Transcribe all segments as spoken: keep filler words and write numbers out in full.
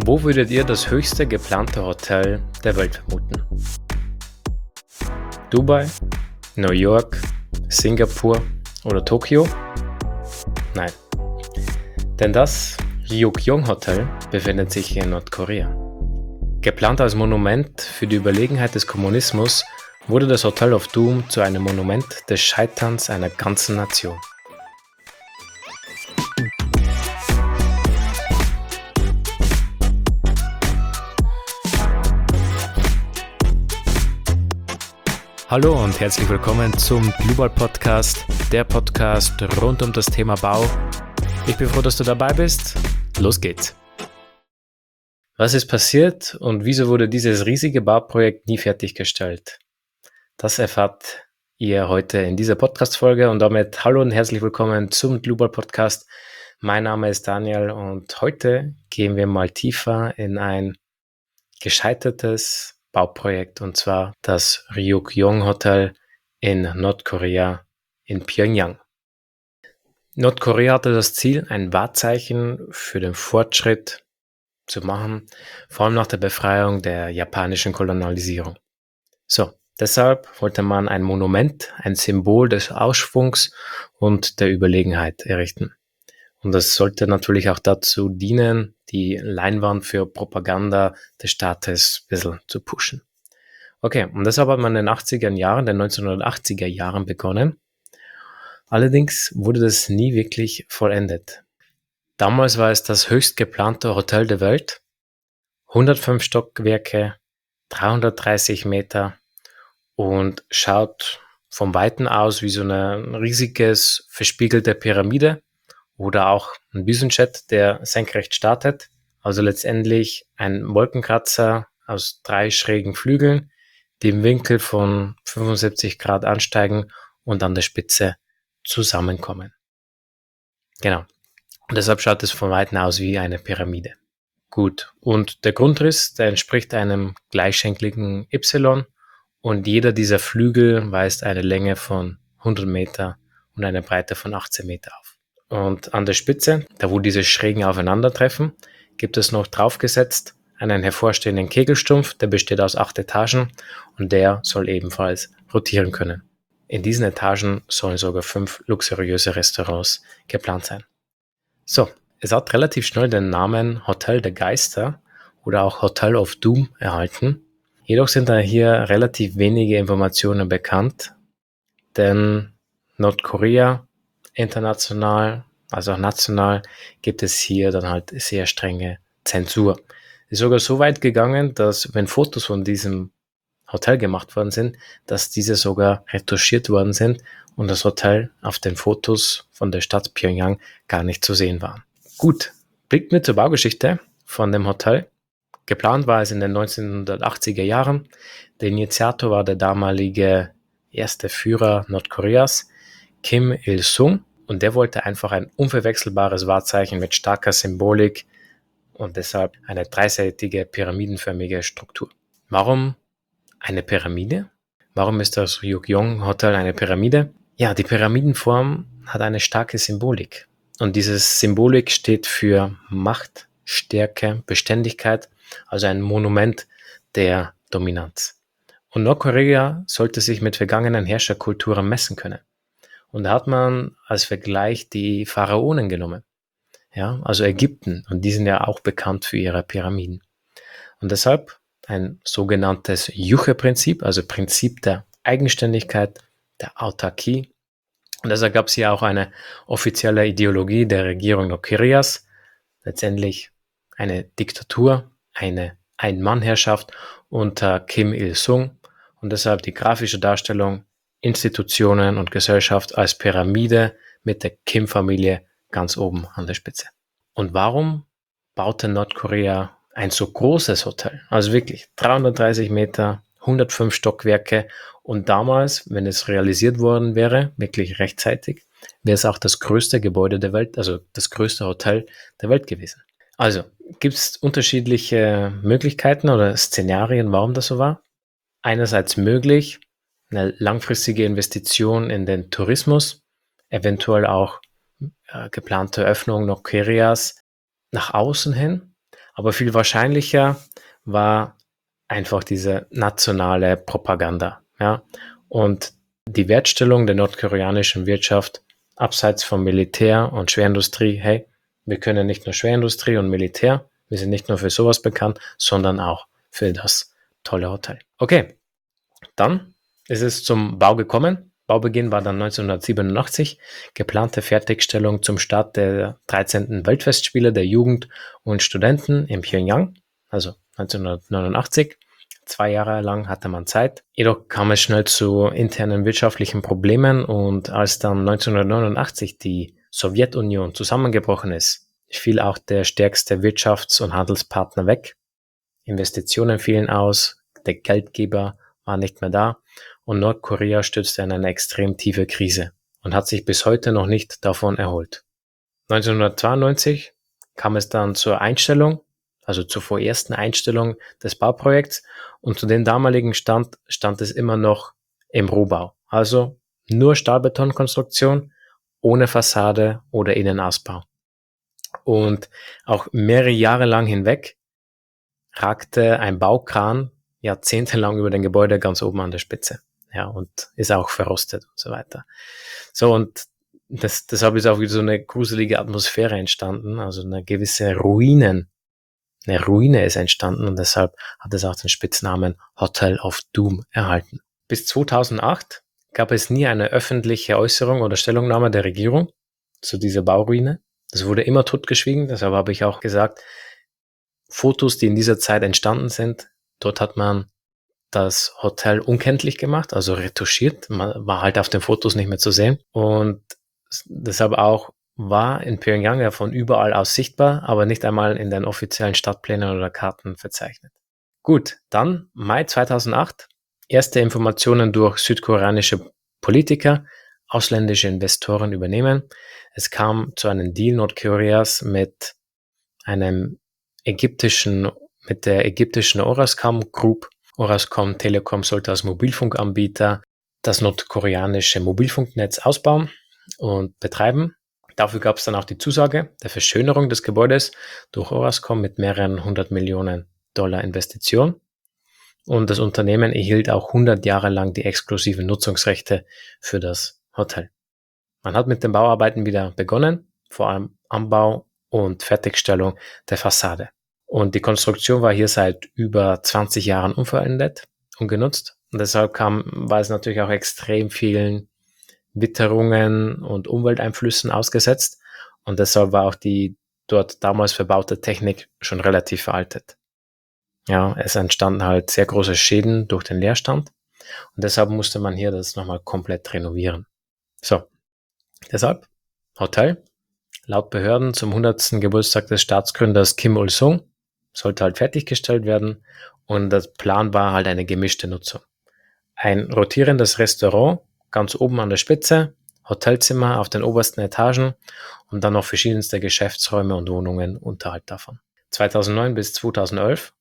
Wo würdet ihr das höchste geplante Hotel der Welt vermuten? Dubai, New York, Singapur oder Tokio? Nein, denn das Ryugyong Hotel befindet sich in Nordkorea. Geplant als Monument für die Überlegenheit des Kommunismus wurde das Hotel of Doom zu einem Monument des Scheiterns einer ganzen Nation. Hallo und herzlich willkommen zum Global Podcast, der Podcast rund um das Thema Bau. Ich bin froh, dass du dabei bist. Los geht's. Was ist passiert und wieso wurde dieses riesige Bauprojekt nie fertiggestellt? Das erfahrt ihr heute in dieser Podcast-Folge und damit hallo und herzlich willkommen zum Global Podcast. Mein Name ist Daniel und heute gehen wir mal tiefer in ein gescheitertes Bauprojekt, und zwar das Ryugyong Hotel in Nordkorea in Pyongyang. Nordkorea hatte das Ziel, ein Wahrzeichen für den Fortschritt zu machen, vor allem nach der Befreiung der japanischen Kolonialisierung. So, deshalb wollte man ein Monument, ein Symbol des Aufschwungs und der Überlegenheit errichten. Und das sollte natürlich auch dazu dienen, die Leinwand für Propaganda des Staates ein bisschen zu pushen. Okay, und deshalb hat man in den achtziger Jahren, den neunzehnhundertachtziger Jahren begonnen. Allerdings wurde das nie wirklich vollendet. Damals war es das höchst geplante Hotel der Welt, hundertfünf Stockwerke, dreihundertdreißig Meter und schaut vom Weiten aus wie so eine riesiges, verspiegelte Pyramide. Oder auch ein Düsenjet, der senkrecht startet. Also letztendlich ein Wolkenkratzer aus drei schrägen Flügeln, die im Winkel von fünfundsiebzig Grad ansteigen und an der Spitze zusammenkommen. Genau. Und deshalb schaut es von Weitem aus wie eine Pyramide. Gut. Und der Grundriss, der entspricht einem gleichschenkligen Y und jeder dieser Flügel weist eine Länge von hundert Meter und eine Breite von achtzehn Meter auf. Und an der Spitze, da wo diese Schrägen aufeinandertreffen, gibt es noch draufgesetzt einen hervorstehenden Kegelstumpf, der besteht aus acht Etagen und der soll ebenfalls rotieren können. In diesen Etagen sollen sogar fünf luxuriöse Restaurants geplant sein. So, es hat relativ schnell den Namen Hotel der Geister oder auch Hotel of Doom erhalten. Jedoch sind da hier relativ wenige Informationen bekannt, denn Nordkorea international, also auch national, gibt es hier dann halt sehr strenge Zensur. Ist sogar so weit gegangen, dass wenn Fotos von diesem Hotel gemacht worden sind, dass diese sogar retuschiert worden sind und das Hotel auf den Fotos von der Stadt Pyongyang gar nicht zu sehen war. Gut, blickt mir zur Baugeschichte von dem Hotel. Geplant war es in den neunzehnhundertachtziger Jahren. Der Initiator war der damalige erste Führer Nordkoreas, Kim Il-sung, und der wollte einfach ein unverwechselbares Wahrzeichen mit starker Symbolik und deshalb eine dreiseitige pyramidenförmige Struktur. Warum eine Pyramide? Warum ist das Ryugyong Hotel eine Pyramide? Ja, die Pyramidenform hat eine starke Symbolik und diese Symbolik steht für Macht, Stärke, Beständigkeit, also ein Monument der Dominanz. Und Nordkorea sollte sich mit vergangenen Herrscherkulturen messen können. Und da hat man als Vergleich die Pharaonen genommen, ja, also Ägypten, und die sind ja auch bekannt für ihre Pyramiden. Und deshalb ein sogenanntes Juche-Prinzip, also Prinzip der Eigenständigkeit, der Autarkie. Und deshalb gab es hier auch eine offizielle Ideologie der Regierung Nordkoreas, letztendlich eine Diktatur, eine Ein-Mann-Herrschaft unter Kim Il-sung und deshalb die grafische Darstellung Institutionen und Gesellschaft als Pyramide mit der Kim-Familie ganz oben an der Spitze. Und warum baute Nordkorea ein so großes Hotel? Also wirklich dreihundertdreißig Meter, hundertfünf Stockwerke und damals, wenn es realisiert worden wäre, wirklich rechtzeitig, wäre es auch das größte Gebäude der Welt, also das größte Hotel der Welt gewesen. Also gibt es unterschiedliche Möglichkeiten oder Szenarien, warum das so war. Einerseits möglich, eine langfristige Investition in den Tourismus, eventuell auch äh, geplante Öffnung Nordkoreas nach außen hin. Aber viel wahrscheinlicher war einfach diese nationale Propaganda. Ja? Und die Wertstellung der nordkoreanischen Wirtschaft abseits vom Militär und Schwerindustrie, hey, wir können nicht nur Schwerindustrie und Militär, wir sind nicht nur für sowas bekannt, sondern auch für das tolle Hotel. Okay, dann ist es zum Bau gekommen. Baubeginn war dann neunzehnhundertsiebenundachtzig, geplante Fertigstellung zum Start der dreizehnten Weltfestspiele der Jugend und Studenten in Pjöngjang, also neunzehnhundertneunundachtzig. Zwei Jahre lang hatte man Zeit. Jedoch kam es schnell zu internen wirtschaftlichen Problemen und als dann neunzehnhundertneunundachtzig die Sowjetunion zusammengebrochen ist, fiel auch der stärkste Wirtschafts- und Handelspartner weg. Investitionen fielen aus, der Geldgeber war nicht mehr da und Nordkorea stürzte in eine extrem tiefe Krise und hat sich bis heute noch nicht davon erholt. neunzehnhundertzweiundneunzig kam es dann zur Einstellung, also zur vorersten Einstellung des Bauprojekts und zu dem damaligen Stand stand es immer noch im Rohbau, also nur Stahlbetonkonstruktion, ohne Fassade oder Innenausbau. Und auch mehrere Jahre lang hinweg ragte ein Baukran jahrzehntelang über dem Gebäude ganz oben an der Spitze. Ja, und ist auch verrostet und so weiter. So, und das, deshalb ist auch wieder so eine gruselige Atmosphäre entstanden, also eine gewisse Ruinen, eine Ruine ist entstanden und deshalb hat es auch den Spitznamen Hotel of Doom erhalten. Bis zweitausendacht gab es nie eine öffentliche Äußerung oder Stellungnahme der Regierung zu dieser Bauruine. Das wurde immer totgeschwiegen, deshalb habe ich auch gesagt, Fotos, die in dieser Zeit entstanden sind, dort hat man das Hotel unkenntlich gemacht, also retuschiert. Man war halt auf den Fotos nicht mehr zu sehen. Und deshalb auch war in Pjöngjang ja von überall aus sichtbar, aber nicht einmal in den offiziellen Stadtplänen oder Karten verzeichnet. Gut, dann Mai zweitausendacht. Erste Informationen durch südkoreanische Politiker, ausländische Investoren übernehmen. Es kam zu einem Deal Nordkoreas mit einem ägyptischen, mit der ägyptischen Orascom Group. Orascom Telekom sollte als Mobilfunkanbieter das nordkoreanische Mobilfunknetz ausbauen und betreiben. Dafür gab es dann auch die Zusage der Verschönerung des Gebäudes durch Orascom mit mehreren hundert Millionen Dollar Investition. Und das Unternehmen erhielt auch hundert Jahre lang die exklusiven Nutzungsrechte für das Hotel. Man hat mit den Bauarbeiten wieder begonnen, vor allem Anbau und Fertigstellung der Fassade. Und die Konstruktion war hier seit über zwanzig Jahren unverändert und genutzt. Und deshalb kam, war es natürlich auch extrem vielen Witterungen und Umwelteinflüssen ausgesetzt. Und deshalb war auch die dort damals verbaute Technik schon relativ veraltet. Ja, es entstanden halt sehr große Schäden durch den Leerstand. Und deshalb musste man hier das nochmal komplett renovieren. So, deshalb Hotel. Laut Behörden zum hundertsten Geburtstag des Staatsgründers Kim Il-sung sollte halt fertiggestellt werden und das Plan war halt eine gemischte Nutzung. Ein rotierendes Restaurant ganz oben an der Spitze, Hotelzimmer auf den obersten Etagen und dann noch verschiedenste Geschäftsräume und Wohnungen unterhalb davon. zweitausendneun bis zweitausendelf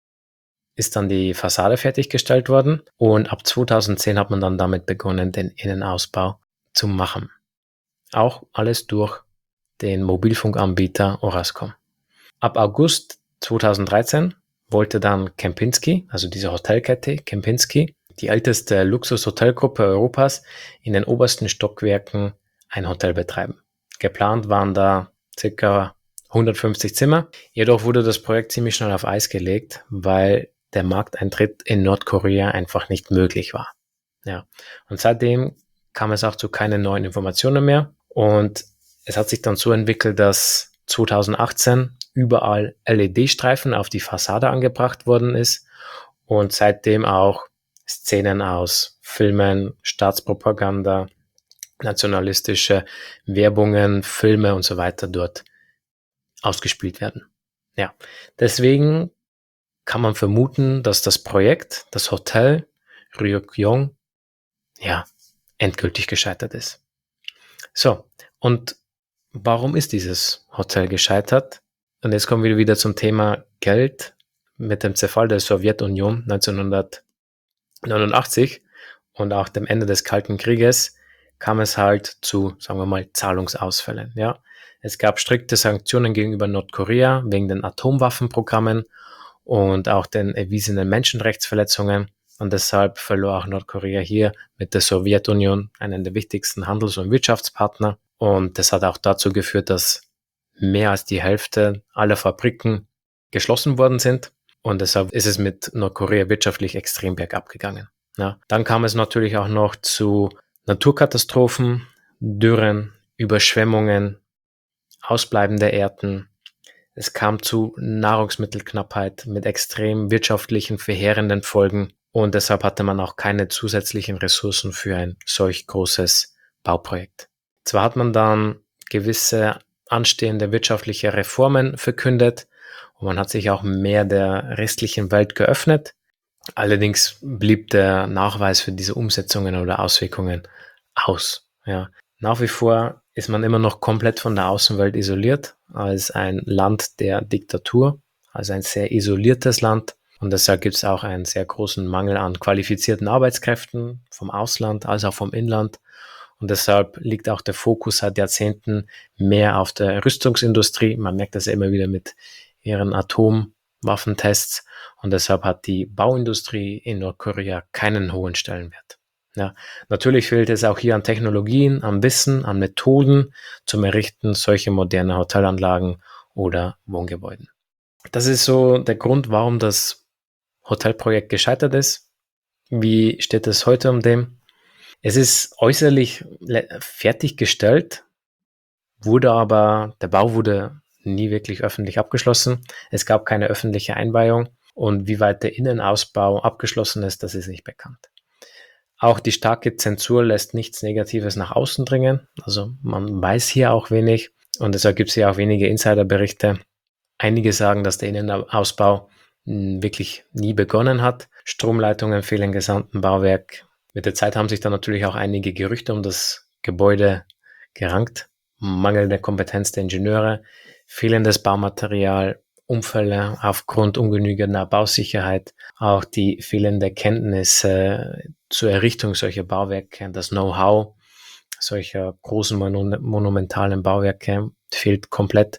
ist dann die Fassade fertiggestellt worden und ab zweitausendzehn hat man dann damit begonnen, den Innenausbau zu machen. Auch alles durch den Mobilfunkanbieter Orascom. Ab August zweitausenddreizehn wollte dann Kempinski, also diese Hotelkette Kempinski, die älteste Luxushotelgruppe Europas, in den obersten Stockwerken ein Hotel betreiben. Geplant waren da ca. hundertfünfzig Zimmer, jedoch wurde das Projekt ziemlich schnell auf Eis gelegt, weil der Markteintritt in Nordkorea einfach nicht möglich war. Ja. Und seitdem kam es auch zu keinen neuen Informationen mehr und es hat sich dann so entwickelt, dass zweitausendachtzehn überall L E D-Streifen auf die Fassade angebracht worden ist und seitdem auch Szenen aus Filmen, Staatspropaganda, nationalistische Werbungen, Filme und so weiter dort ausgespielt werden. Ja, deswegen kann man vermuten, dass das Projekt, das Hotel Ryugyong, ja, endgültig gescheitert ist. So, und warum ist dieses Hotel gescheitert? Und jetzt kommen wir wieder zum Thema Geld. Mit dem Zerfall der Sowjetunion neunzehnhundertneunundachtzig und auch dem Ende des Kalten Krieges kam es halt zu, sagen wir mal, Zahlungsausfällen. Ja, Es gab strikte Sanktionen gegenüber Nordkorea wegen den Atomwaffenprogrammen und auch den erwiesenen Menschenrechtsverletzungen. Und deshalb verlor auch Nordkorea hier mit der Sowjetunion einen der wichtigsten Handels- und Wirtschaftspartner. Und das hat auch dazu geführt, dass mehr als die Hälfte aller Fabriken geschlossen worden sind. Und deshalb ist es mit Nordkorea wirtschaftlich extrem bergab gegangen. Ja, dann kam es natürlich auch noch zu Naturkatastrophen, Dürren, Überschwemmungen, Ausbleiben der Ernten. Es kam zu Nahrungsmittelknappheit mit extrem wirtschaftlichen, verheerenden Folgen. Und deshalb hatte man auch keine zusätzlichen Ressourcen für ein solch großes Bauprojekt. Zwar hat man dann gewisse anstehende wirtschaftliche Reformen verkündet und man hat sich auch mehr der restlichen Welt geöffnet. Allerdings blieb der Nachweis für diese Umsetzungen oder Auswirkungen aus. Ja. Nach wie vor ist man immer noch komplett von der Außenwelt isoliert, als ein Land der Diktatur, also ein sehr isoliertes Land. Und deshalb gibt es auch einen sehr großen Mangel an qualifizierten Arbeitskräften vom Ausland als auch vom Inland. Und deshalb liegt auch der Fokus seit Jahrzehnten mehr auf der Rüstungsindustrie. Man merkt das ja immer wieder mit ihren Atomwaffentests. Und deshalb hat die Bauindustrie in Nordkorea keinen hohen Stellenwert. Ja, natürlich fehlt es auch hier an Technologien, an Wissen, an Methoden zum Errichten solcher moderner Hotelanlagen oder Wohngebäuden. Das ist so der Grund, warum das Hotelprojekt gescheitert ist. Wie steht es heute um dem? Es ist äußerlich fertiggestellt, wurde aber, der Bau wurde nie wirklich öffentlich abgeschlossen. Es gab keine öffentliche Einweihung und wie weit der Innenausbau abgeschlossen ist, das ist nicht bekannt. Auch die starke Zensur lässt nichts Negatives nach außen dringen. Also man weiß hier auch wenig und deshalb gibt es hier auch wenige Insiderberichte. Einige sagen, dass der Innenausbau wirklich nie begonnen hat. Stromleitungen fehlen im gesamten Bauwerk. Mit der Zeit haben sich dann natürlich auch einige Gerüchte um das Gebäude gerankt. Mangelnde Kompetenz der Ingenieure, fehlendes Baumaterial, Unfälle aufgrund ungenügender Bausicherheit, auch die fehlende Kenntnis äh, zur Errichtung solcher Bauwerke, das Know-how solcher großen mon- monumentalen Bauwerke fehlt komplett.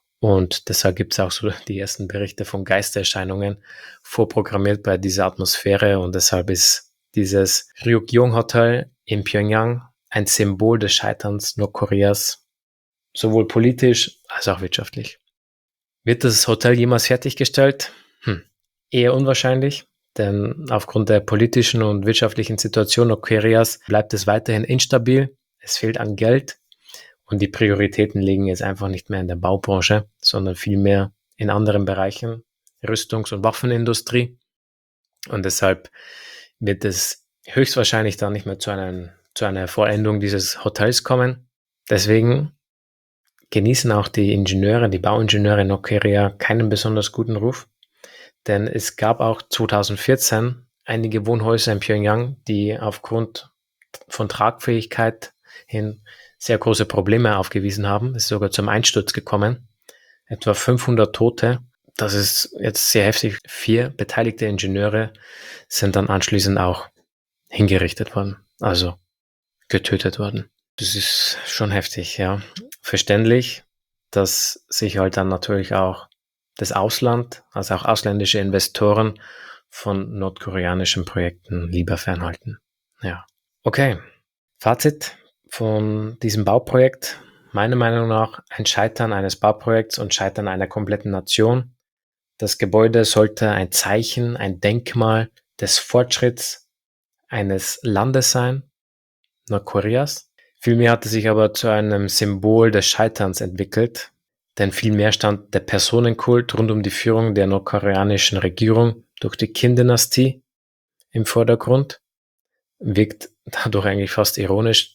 Und deshalb gibt es auch so die ersten Berichte von Geistererscheinungen vorprogrammiert bei dieser Atmosphäre. Und deshalb ist dieses Ryugyong Hotel in Pyongyang ein Symbol des Scheiterns Nordkoreas, sowohl politisch als auch wirtschaftlich. Wird das Hotel jemals fertiggestellt? Hm. Eher unwahrscheinlich, denn aufgrund der politischen und wirtschaftlichen Situation Nordkoreas bleibt es weiterhin instabil. Es fehlt an Geld. Und die Prioritäten liegen jetzt einfach nicht mehr in der Baubranche, sondern vielmehr in anderen Bereichen, Rüstungs- und Waffenindustrie. Und deshalb wird es höchstwahrscheinlich dann nicht mehr zu, einem, zu einer Vollendung dieses Hotels kommen. Deswegen genießen auch die Ingenieure, die Bauingenieure in Nordkorea keinen besonders guten Ruf. Denn es gab auch zweitausendvierzehn einige Wohnhäuser in Pyongyang, die aufgrund von Tragfähigkeit hin sehr große Probleme aufgewiesen haben. Es ist sogar zum Einsturz gekommen. Etwa fünfhundert Tote. Das ist jetzt sehr heftig. Vier beteiligte Ingenieure sind dann anschließend auch hingerichtet worden. Also getötet worden. Das ist schon heftig, ja. Verständlich, dass sich halt dann natürlich auch das Ausland, also auch ausländische Investoren von nordkoreanischen Projekten lieber fernhalten. Ja. Okay. Fazit von diesem Bauprojekt, meiner Meinung nach ein Scheitern eines Bauprojekts und Scheitern einer kompletten Nation. Das Gebäude sollte ein Zeichen, ein Denkmal des Fortschritts eines Landes sein, Nordkoreas. Vielmehr hat es sich aber zu einem Symbol des Scheiterns entwickelt, denn vielmehr stand der Personenkult rund um die Führung der nordkoreanischen Regierung durch die Kim-Dynastie im Vordergrund. Wirkt dadurch eigentlich fast ironisch,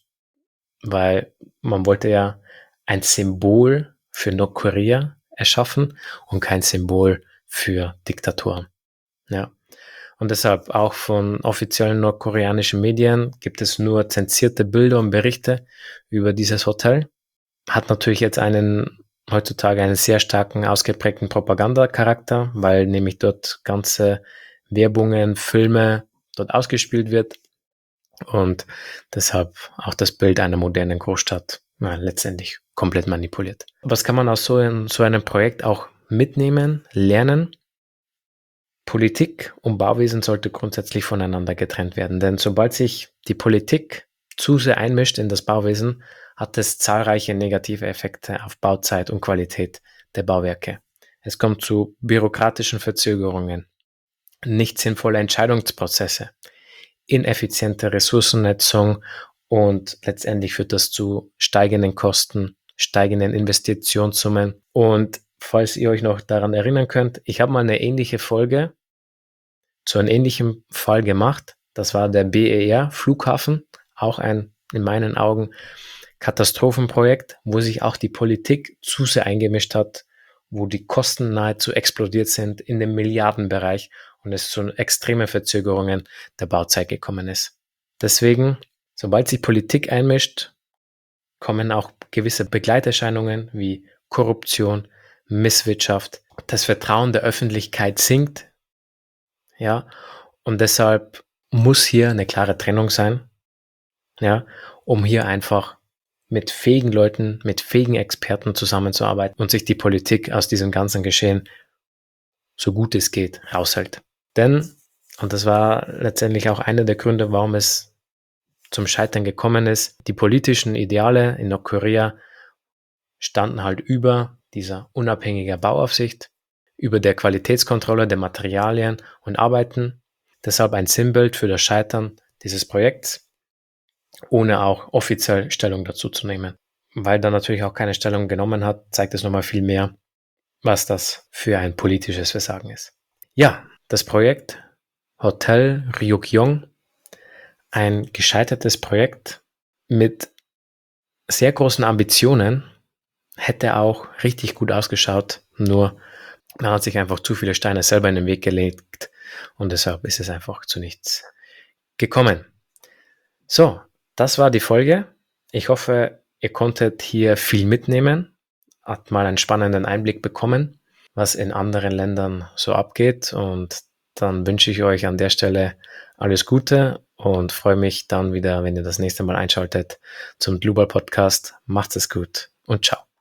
weil man wollte ja ein Symbol für Nordkorea erschaffen und kein Symbol für Diktaturen. Ja. Und deshalb auch von offiziellen nordkoreanischen Medien gibt es nur zensierte Bilder und Berichte über dieses Hotel. Hat natürlich jetzt einen heutzutage einen sehr starken, ausgeprägten Propagandacharakter, weil nämlich dort ganze Werbungen, Filme dort ausgespielt wird. Und deshalb auch das Bild einer modernen Großstadt ja, letztendlich komplett manipuliert. Was kann man aus so, ein, so einem Projekt auch mitnehmen, lernen? Politik und Bauwesen sollte grundsätzlich voneinander getrennt werden, denn sobald sich die Politik zu sehr einmischt in das Bauwesen, hat es zahlreiche negative Effekte auf Bauzeit und Qualität der Bauwerke. Es kommt zu bürokratischen Verzögerungen, nicht sinnvolle Entscheidungsprozesse, ineffiziente Ressourcennutzung und letztendlich führt das zu steigenden Kosten, steigenden Investitionssummen. Und falls ihr euch noch daran erinnern könnt, ich habe mal eine ähnliche Folge zu einem ähnlichen Fall gemacht. Das war der B E R Flughafen, auch ein in meinen Augen Katastrophenprojekt, wo sich auch die Politik zu sehr eingemischt hat, wo die Kosten nahezu explodiert sind in dem Milliardenbereich und es zu extremen Verzögerungen der Bauzeit gekommen ist. Deswegen, sobald sich Politik einmischt, kommen auch gewisse Begleiterscheinungen wie Korruption, Misswirtschaft. Das Vertrauen der Öffentlichkeit sinkt, ja, und deshalb muss hier eine klare Trennung sein, ja, um hier einfach mit fähigen Leuten, mit fähigen Experten zusammenzuarbeiten und sich die Politik aus diesem ganzen Geschehen, so gut es geht, raushält. Denn, und das war letztendlich auch einer der Gründe, warum es zum Scheitern gekommen ist, die politischen Ideale in Nordkorea standen halt über dieser unabhängigen Bauaufsicht, über der Qualitätskontrolle der Materialien und Arbeiten. Deshalb ein Sinnbild für das Scheitern dieses Projekts, ohne auch offiziell Stellung dazu zu nehmen. Weil da natürlich auch keine Stellung genommen hat, zeigt es nochmal viel mehr, was das für ein politisches Versagen ist. Ja, das Projekt Hotel Ryugyong, ein gescheitertes Projekt mit sehr großen Ambitionen, hätte auch richtig gut ausgeschaut, nur man hat sich einfach zu viele Steine selber in den Weg gelegt und deshalb ist es einfach zu nichts gekommen. So, das war die Folge. Ich hoffe, ihr konntet hier viel mitnehmen, habt mal einen spannenden Einblick bekommen, was in anderen Ländern so abgeht und dann wünsche ich euch an der Stelle alles Gute und freue mich dann wieder, wenn ihr das nächste Mal einschaltet zum Global Podcast. Macht es gut und ciao.